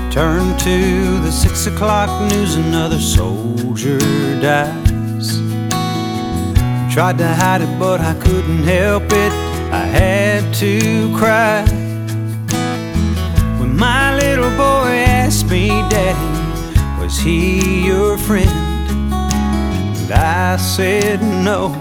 Turn to the 6 o'clock news, another soldier dies. Tried to hide it, but I couldn't help it, I had to cry. When my little boy asked me, Daddy, was he your friend? And I said no,